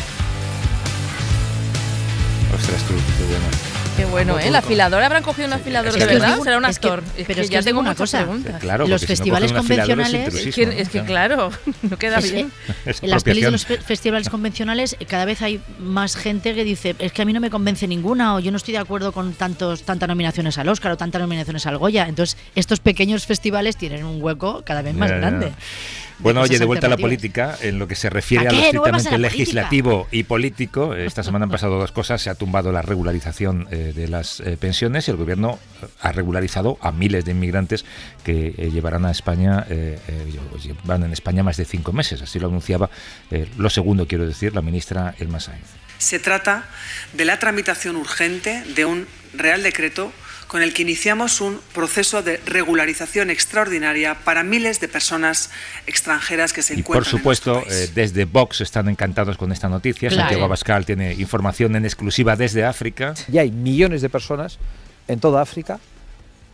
Ostras, tú, qué bueno. Qué bueno, ¿eh? ¿El afilador? ¿Habrán cogido un afilador Es de que os verdad? digo- ¿Será un es que- actor? pero es que ya os digo tengo una muchas cosa. preguntas. Claro, Los porque si no festivales cogen un afilador es convencionales- Es intrusismo, que, es que ¿no? claro, no queda Es- bien. Es En las pelis de apropiación. los fe- festivales convencionales eh, cada vez hay más gente que dice, es que a mí no me convence ninguna o yo no estoy de acuerdo con tantos tantas nominaciones al Oscar o tantas nominaciones al Goya. Entonces estos pequeños festivales tienen un hueco cada vez más Ya, ya. grande. Bueno, cosas oye, de vuelta a la alternativas. política, en lo que se refiere ¿A a lo qué? ¿No vuelvas estrictamente a la política? legislativo y político, esta semana han pasado dos cosas. Se ha tumbado la regularización eh, de las eh, pensiones y el gobierno eh, ha regularizado a miles de inmigrantes que eh, llevarán a España, eh, eh, llevan en España más de cinco meses. Así lo anunciaba, eh, lo segundo quiero decir, la ministra Elma Sáenz. Se trata de la tramitación urgente de un Real Decreto con el que iniciamos un proceso de regularización extraordinaria para miles de personas extranjeras que se Y encuentran por supuesto, eh, desde Vox están encantados con esta noticia. Claro. Santiago Abascal tiene información en exclusiva desde África. Ya hay millones de personas en toda África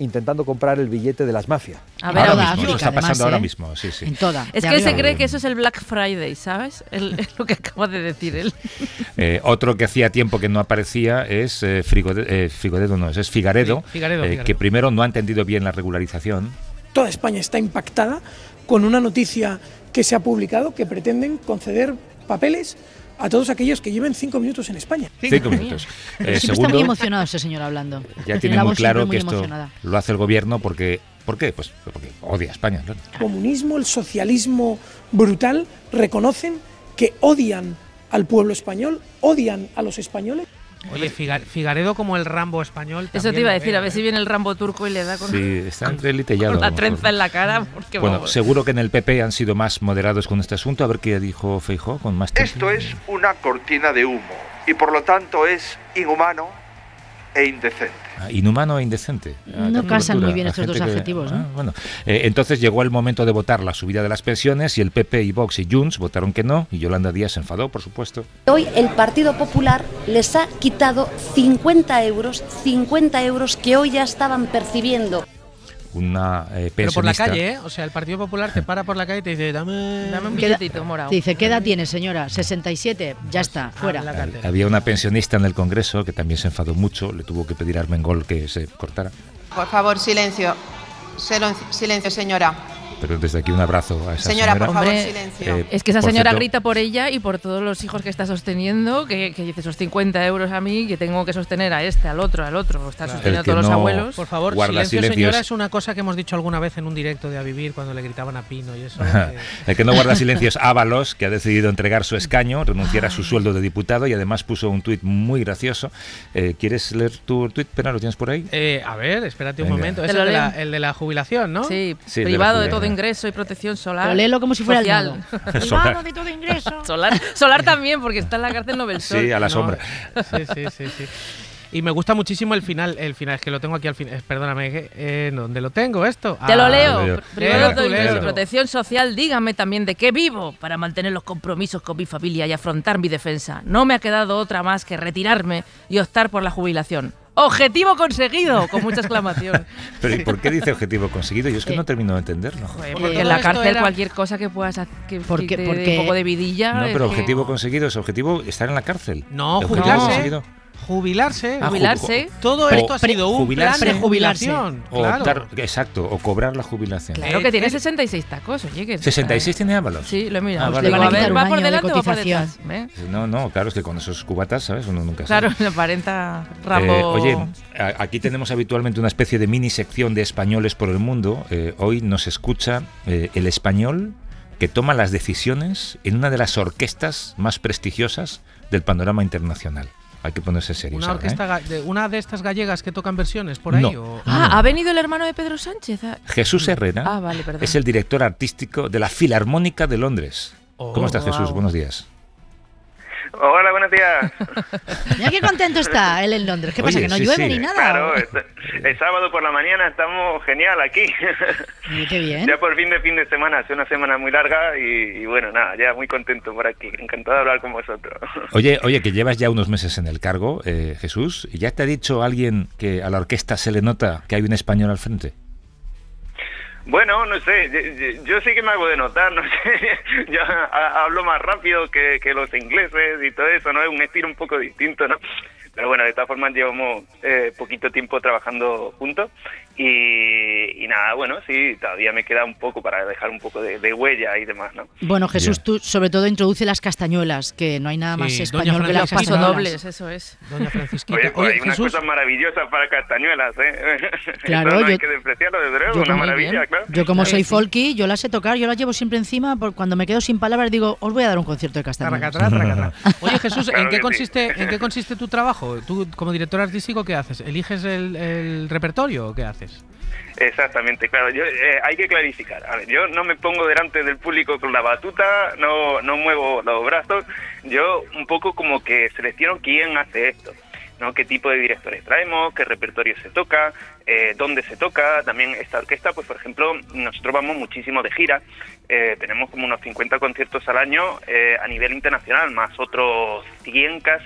intentando comprar el billete de las mafias. A ver, ahora ahora mismo, eso está además, pasando ¿eh? ahora mismo, sí, sí. En toda. Es de que él se arriba. cree que eso es el Black Friday, ¿sabes? El- Es lo que acaba de decir él. Eh, otro que hacía tiempo que no aparecía es eh, Frigode- eh, Figoredo, no, es Figaredo, Sí, Figaredo, eh, Figaredo. que primero no ha entendido bien la regularización. Toda España está impactada con una noticia que se ha publicado que pretenden conceder papeles a todos aquellos que lleven cinco minutos en España. Cinco minutos. Eh, Siempre está segundo, muy emocionado ese señor hablando. ya Tiene tiene la muy voz claro siempre que muy esto emocionada. lo hace el gobierno porque... ¿Por qué? Pues porque odia a España, claro. El comunismo, el socialismo brutal reconocen que odian al pueblo español, odian a los españoles. Oye, Figa- Figaredo como el Rambo español. Eso también te iba a lo decir, veo, a ver ¿eh? si viene el Rambo turco y le da con, Sí, está entre él y Tellado, con a la lo trenza mejor. en la cara. Porque Bueno, vamos. seguro que en el P P han sido más moderados con este asunto. A ver qué dijo Feijóo con más tiempo. Esto es una cortina de humo y por lo tanto es inhumano e indecente. Ah, inhumano e indecente. Ah, No da casan cobertura muy bien a estos gente dos que- adjetivos, ¿no? Ah, bueno, Eh, entonces llegó el momento de votar la subida de las pensiones y el P P y Vox y Junts votaron que no y Yolanda Díaz se enfadó, por supuesto. Hoy el Partido Popular les ha quitado cincuenta euros, cincuenta euros que hoy ya estaban percibiendo. Una eh, Pero por la pensionista- calle, ¿eh? O sea, el Partido Popular te para por la calle y te dice, dame, Dame un ¿Qué edad- billetito morado. Te dice, ¿qué edad tiene, señora? sesenta y siete. Ya está, fuera. la cartera. Había una pensionista en el Congreso que también se enfadó mucho, le tuvo que pedir a Armengol que se cortara. Por favor, silencio. Selo- Silencio, señora. Pero desde aquí un abrazo a esa Señora, señora. por favor, Hombre, silencio. Eh, Es que esa por señora cierto, grita por ella y por todos los hijos que está sosteniendo, que, que dice esos cincuenta euros a mí, que tengo que sostener a este, al otro, al otro. Está sosteniendo a El que todos los no- abuelos. Por favor, Guarda silencio, silencios. señora, es una cosa que hemos dicho alguna vez en un directo de A Vivir cuando le gritaban a Pino y eso. eh, El que no guarda silencios, Ábalos, que ha decidido entregar su escaño, renunciar a su sueldo de diputado y además puso un tuit muy gracioso. Eh, ¿Quieres leer tu tuit, Pena? ¿Lo tienes por ahí? eh, a ver, espérate un Venga. momento. Te Es lo el de, la, leo. el de la jubilación, ¿no? Sí, Sí, de la privado de, jubilación. todo ingreso y protección solar. Pero léelo como si fuera el social. nodo. Solar. de todo ingreso. solar. Solar también, porque está en la cárcel no ve el sol. Sí, a la No, sombra. Sí, sí, sí, sí. Y me gusta muchísimo el final, el final, es que lo tengo aquí al final. Perdóname, que, eh, ¿dónde lo tengo esto? Te lo Ah, leo. leo. Pr- Primero Léelo de todo tú, ingreso y léelo. protección social, dígame también de qué vivo para mantener los compromisos con mi familia y afrontar mi defensa. No me ha quedado otra más que retirarme y optar por la jubilación. ¡Objetivo conseguido! Con mucha exclamación. Pero ¿y por qué dice objetivo conseguido? Yo es que Eh, no termino de entenderlo. Joder, Porque porque todo en la esto cárcel era- cualquier cosa que puedas hacer que, Porque- que te dé porque- un poco de vidilla. No, es pero que- objetivo conseguido es objetivo estar en la cárcel. No, ¿El objetivo jubilarse. conseguido? Jubilarse. Ah, ju- Jubilarse. Todo O esto ha sido un jubilarse. plan de Prejubilarse. jubilación. O Claro. optar- exacto, o cobrar la jubilación. Claro Eh, que tiene eh, sesenta y seis tacos, oye. Que ¿sesenta y seis tiene Ábalos? Sí, lo he mirado. Ah, vale, Le van a Digo, a vale. quitar ver, un ¿va año por de delante o va por cotización. detrás? ¿Eh? No, no, claro, es que con esos cubatas, ¿sabes? Uno nunca Claro, sabe. me aparenta Rambo. Eh, oye, a- aquí tenemos habitualmente una especie de mini sección de españoles por el mundo. Eh, hoy nos escucha eh, el español que toma las decisiones en una de las orquestas más prestigiosas del panorama internacional. Hay que ponerse serios Una ahora, orquesta, ¿eh? ga- de, una de estas gallegas que tocan versiones por ahí. No. o- Ah, ¿ha venido el hermano de Pedro Sánchez? Ah, Jesús Herrera Ah, vale, perdón. es el director artístico de la Filarmónica de Londres. Oh, ¿Cómo estás, wow. Jesús? Buenos días. Hola, buenos días. Mira qué contento está él en Londres. ¿Qué pasa? Oye, ¿Que no sí, llueve sí. ni nada? Claro, es- el sábado por la mañana estamos genial aquí. Oye, qué bien. Ya por fin de fin de semana, hace una semana muy larga y, y bueno, nada, ya muy contento por aquí. Encantado de hablar con vosotros. Oye, oye, que llevas ya unos meses en el cargo, eh, Jesús. ¿Ya te ha dicho alguien que a la orquesta se le nota que hay un español al frente? Bueno, no sé, yo, yo- yo sí que me hago de notar, no sé, yo ha- hablo más rápido que, que los ingleses y todo eso, ¿no? Es un estilo un poco distinto, ¿no? Pero bueno, de todas formas llevamos eh, poquito tiempo trabajando juntos y, y nada, bueno, sí, todavía me queda un poco para dejar un poco de, de huella y demás, ¿no? Bueno, Jesús, tú sobre todo introduce las castañuelas, que no hay nada más Sí, español doña que las Francisca castañuelas. Pasodobles, eso es. Doña Francisquita. Oye, pues Oye, hay unas Jesús, cosas maravillosas para Castañuelas, ¿eh? Claro, Eso no yo- hay que despreciarlo, desde luego, yo una como- maravilla, claro. Yo como Sí, soy sí. folky, yo las sé tocar, yo las llevo siempre encima, por cuando me quedo sin palabras digo, os voy a dar un concierto de castañuelas. Tracatrá, tracatrá. Oye, Jesús, Claro ¿en qué que sí. consiste en qué consiste tu trabajo? Tú, como director artístico, ¿qué haces? ¿Eliges el, el repertorio o qué haces? Exactamente, claro. Yo, eh, hay que clarificar. A ver, yo no me pongo delante del público con la batuta, no, no muevo los brazos. Yo un poco como que selecciono quién hace esto, ¿no? Qué tipo de directores traemos, qué repertorio se toca, eh, dónde se toca. También esta orquesta, pues por ejemplo, nosotros vamos muchísimo de gira. Eh, tenemos como unos cincuenta conciertos al año eh, a nivel internacional, más otros cien casi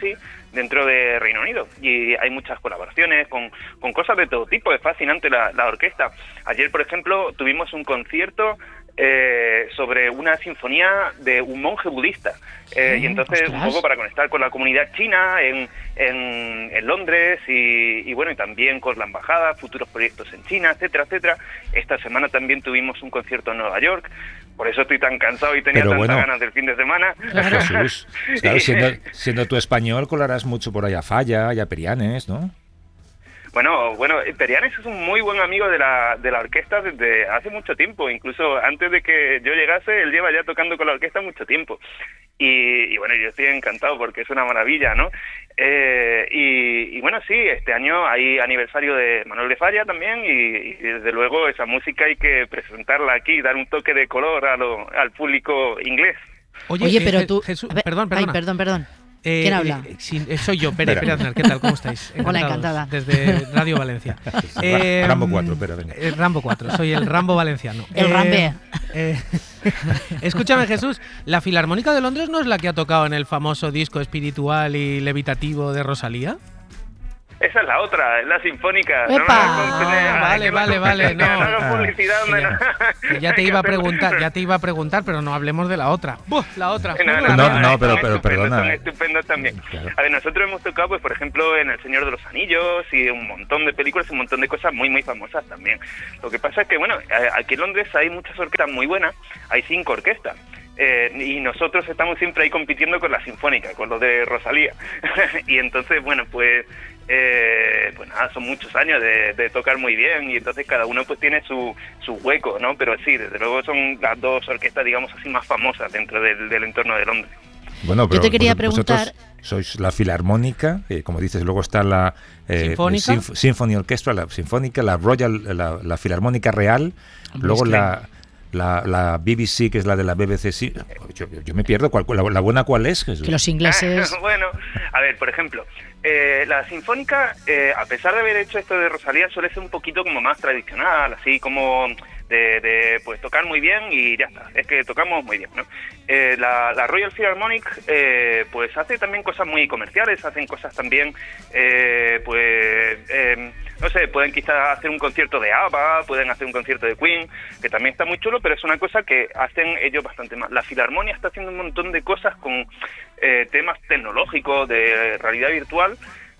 dentro de Reino Unido, y hay muchas colaboraciones con, con cosas de todo tipo. Es fascinante la, la orquesta. Ayer, por ejemplo, tuvimos un concierto eh, sobre una sinfonía de un monje budista, eh, y entonces ostras. un poco para conectar con la comunidad china en, en, en Londres, y, y bueno, y también con la embajada, futuros proyectos en China, etcétera, etcétera. Esta semana también tuvimos un concierto en Nueva York. Por eso estoy tan cansado y tenía Pero tantas bueno, ganas del fin de semana. Jesús, claro, siendo, siendo tú español, colarás mucho por ahí a Falla y a Perianes, ¿no? Bueno, bueno, Perianes es un muy buen amigo de la, de la orquesta desde hace mucho tiempo. Incluso antes de que yo llegase, él lleva ya tocando con la orquesta mucho tiempo. Y, y bueno, yo estoy encantado porque es una maravilla, ¿no? Eh, y, y bueno, sí, este año hay aniversario de Manuel de Falla también, y, y desde luego esa música hay que presentarla aquí, dar un toque de color a lo, al público inglés. Oye, Oye, eh, pero Je- tú... Jesús, a ver, perdón, ay, perdona. perdón, perdón. Eh, ¿Quién habla? eh, sí, eh, soy yo, Pere, Pere Aznar. ¿Qué tal? ¿Cómo estáis? Hola, Encantados, encantada. Desde Radio Valencia. Ra- Rambo cuatro, espera, venga. eh, Rambo cuatro, soy el Rambo valenciano. El Rambe. eh, escúchame, Jesús, ¿la Filarmónica de Londres no es la que ha tocado en el famoso disco espiritual y levitativo de Rosalía? Esa es la otra, es la sinfónica. No, ¡Epa! no, no, no, Ah, vale, que no- vale, vale, no. No hago publicidad, Que no, ya, no. que ya te iba a preguntar, ya te iba a preguntar, pero no hablemos de la otra. ¡Buf! La otra. No, no, No, no, no, son pero- pero estupendos, perdona. Son estupendos también. Claro. A ver, nosotros hemos tocado, pues por ejemplo, en El Señor de los Anillos y un montón de películas, un montón de cosas muy, muy famosas también. Lo que pasa es que, bueno, a- aquí en Londres hay muchas orquestas muy buenas, hay cinco orquestas. Eh, y nosotros estamos siempre ahí compitiendo con la sinfónica, con lo de Rosalía. Y entonces, bueno, pues eh, pues nada, son muchos años de, de tocar muy bien, y entonces cada uno pues tiene su, su hueco, ¿no? Pero sí, desde luego son las dos orquestas, digamos así, más famosas dentro del, del entorno de Londres. Bueno, pero Yo te quería vos- vosotros preguntar- sois la Filarmónica, eh, como dices, luego está la eh, ¿Sinfónica? Sinf- Symphony Orchestra, la Sinfónica, la Royal, la, la Filarmónica Real, Hombre, luego es que- la, la, la B B C, que es la de la B B C. Sí. Yo, yo me pierdo, ¿cuál, la, la buena cuál es, Jesús? Que los ingleses... Bueno, a ver, por ejemplo, eh, la Sinfónica, eh, a pesar de haber hecho esto de Rosalía, suele ser un poquito como más tradicional, así como de, de pues tocar muy bien y ya está, es que tocamos muy bien, ¿no? Eh, la, la Royal Philharmonic eh, pues hace también cosas muy comerciales, hacen cosas también, eh, pues... Eh, no sé, pueden quizás hacer un concierto de ABBA, pueden hacer un concierto de Queen, que también está muy chulo, pero es una cosa que hacen ellos bastante más. La Filarmonia está haciendo un montón de cosas con eh, temas tecnológicos, de realidad virtual,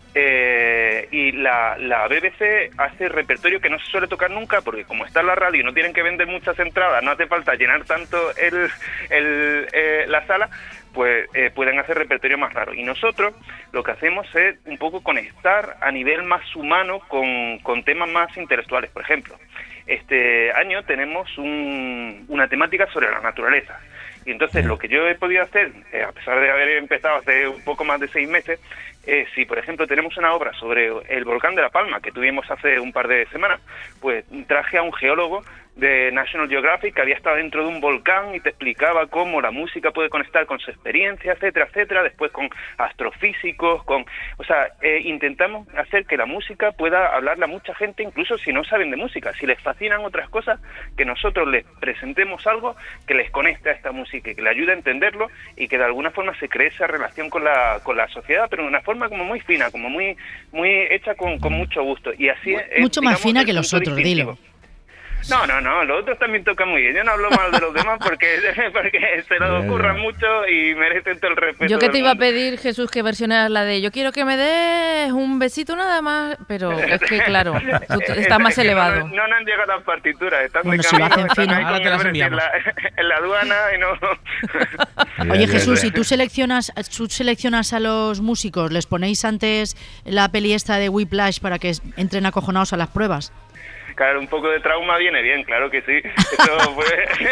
eh, y la, la B B C hace repertorio que no se suele tocar nunca, porque como está en la radio y no tienen que vender muchas entradas, no hace falta llenar tanto el, el, eh, la sala, pues eh, pueden hacer repertorio más raro. Y nosotros lo que hacemos es un poco conectar a nivel más humano con, con temas más intelectuales. Por ejemplo, este año tenemos un, una temática sobre la naturaleza. Y entonces lo que yo he podido hacer, eh, a pesar de haber empezado hace un poco más de seis meses, eh, si por ejemplo tenemos una obra sobre el volcán de La Palma que tuvimos hace un par de semanas, pues traje a un geólogo de National Geographic que había estado dentro de un volcán y te explicaba cómo la música puede conectar con su experiencia, etcétera, etcétera, después con astrofísicos, con, o sea, eh, intentamos hacer que la música pueda hablarle a mucha gente, incluso si no saben de música, si les fascinan otras cosas, que nosotros les presentemos algo que les conecte a esta música y que le ayude a entenderlo y que de alguna forma se cree esa relación con la con la sociedad, pero de una forma como muy fina, como muy muy hecha con, con mucho gusto. Y así es, Mucho más digamos, fina el que los punto otros, distintivo. dilo. No, no, no, los otros también tocan muy bien. Yo no hablo mal de los demás porque, porque se lo ocurran mucho y merecen todo el respeto. Yo que del te iba a mundo. pedir, Jesús, que versionaras la de yo quiero que me des un besito nada más, pero es que claro, tú te- estás más Es que elevado. No, no, no han llegado las partituras, están Bueno, de si lo camino, hacen están fino. ahí Ahora con te el las Brexit en enviamos. la, en la aduana y no... Oye, Ya, ya, Jesús, ya. si tú seleccionas, tú seleccionas a los músicos, ¿les ponéis antes la peli esta de Whiplash para que entren acojonados a las pruebas? Claro, un poco de trauma viene bien, claro que sí. Eso, pues...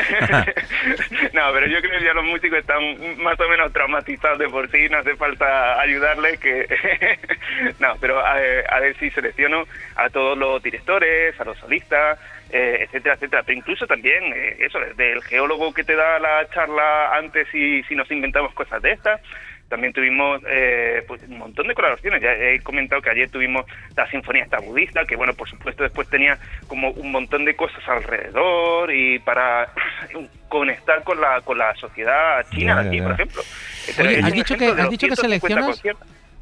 no, pero yo creo que ya los músicos están más o menos traumatizados de por sí, no hace falta ayudarles. Que no, pero a, a ver si selecciono a todos los directores, a los solistas, eh, etcétera, etcétera. Pero incluso también, eh, eso, del geólogo que te da la charla antes y si nos inventamos cosas de estas. También tuvimos eh, pues un montón de colaboraciones. Ya he comentado que ayer tuvimos la sinfonía esta budista, que bueno, por supuesto después tenía como un montón de cosas alrededor y para conectar con la con la sociedad china Ya, de aquí, ya, por ya. ejemplo. Oye, Es has un dicho ejemplo que- de has los dicho que ciento cincuenta seleccionas- conciertos.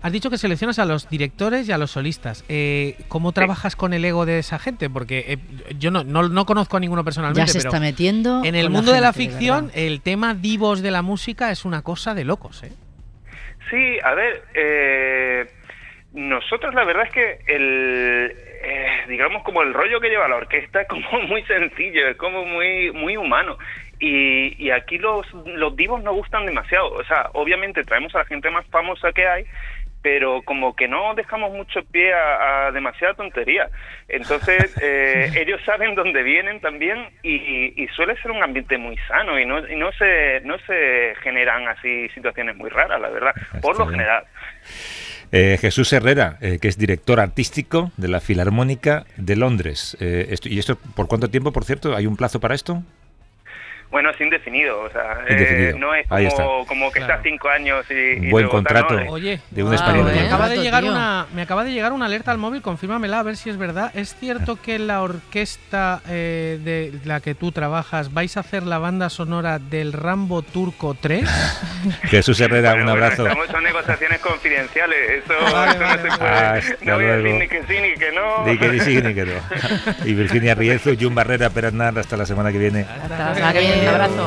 Has dicho que seleccionas a los directores y a los solistas. Eh, ¿Cómo trabajas con el ego de esa gente? Porque eh, yo no, no, no conozco a ninguno personalmente, Ya se pero está metiendo en el con la mundo de la gente, de ficción, verdad. el tema divos de la música es una cosa de locos, ¿eh? Sí, a ver, eh, nosotros la verdad es que el, eh, digamos como el rollo que lleva la orquesta es como muy sencillo, es como muy, muy humano. Y, y aquí los, los divos nos gustan demasiado. O sea, obviamente traemos a la gente más famosa que hay, pero como que no dejamos mucho pie a, a demasiada tontería. Entonces, eh, ellos saben dónde vienen también y, y suele ser un ambiente muy sano y no, y no se no se generan así situaciones muy raras, la verdad, por lo general. Eh, Jesús Herrera, eh, que es director artístico de la Filarmónica de Londres. Eh, esto, ¿Y esto por cuánto tiempo, por cierto? ¿Hay un plazo para esto? Bueno, es indefinido, o sea, Indefinido. Eh, no es Ahí como, está. como que Claro. estás cinco años y... y Buen luego contrato tal, ¿no? Oye, de un ah, español. me de acaba de Contrato, llegar tío. una me acaba de llegar una alerta al móvil, confírmamela a ver si es verdad. ¿Es cierto que la orquesta eh, de la que tú trabajas vais a hacer la banda sonora del Rambo Turco tres? Jesús Herrera, Bueno, un bueno, abrazo. estamos en negociaciones confidenciales, eso, Vale, eso vale, no se vale. puede... Hasta No voy a decir luego. ni que sí ni que no. Ni que ni sí ni que no. Y Virginia Riezo, Jun Barrera, Perasnar, hasta la semana que viene. Hasta la semana que viene, un abrazo.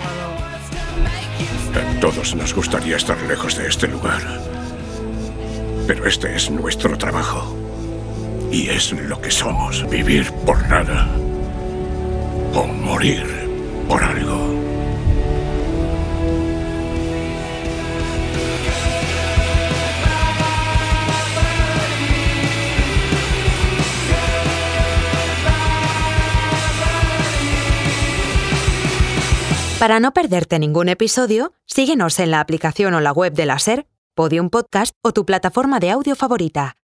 A todos nos gustaría estar lejos de este lugar. Pero este es nuestro trabajo. Y es lo que somos. Vivir por nada. O morir por algo. Para no perderte ningún episodio, síguenos en la aplicación o la web de la SER, Podium Podcast o tu plataforma de audio favorita.